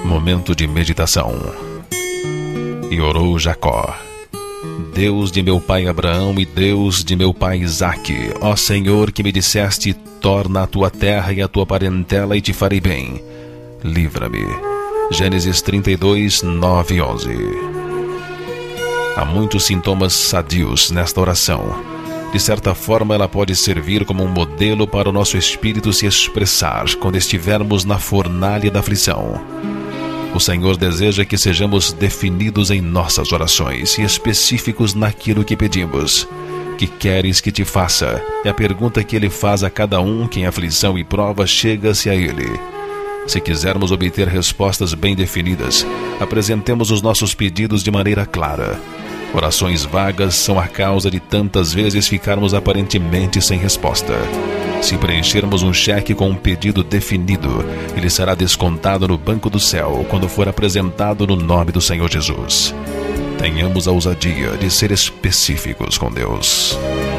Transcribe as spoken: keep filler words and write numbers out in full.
Momento de meditação. E orou Jacó: Deus de meu pai Abraão e Deus de meu pai Isaque, ó Senhor, que me disseste: torna a tua terra e a tua parentela e te farei bem. Livra-me. Gênesis trinta e dois, nove e onze. Há muitos sintomas sadios nesta oração. De certa forma, ela pode servir como um modelo para o nosso espírito se expressar quando estivermos na fornalha da aflição. O Senhor deseja que sejamos definidos em nossas orações e específicos naquilo que pedimos. Que queres que te faça? É a pergunta que Ele faz a cada um que em aflição e prova chega-se a Ele. Se quisermos obter respostas bem definidas, apresentemos os nossos pedidos de maneira clara. Orações vagas são a causa de tantas vezes ficarmos aparentemente sem resposta. Se preenchermos um cheque com um pedido definido, ele será descontado no banco do céu quando for apresentado no nome do Senhor Jesus. Tenhamos a ousadia de ser específicos com Deus.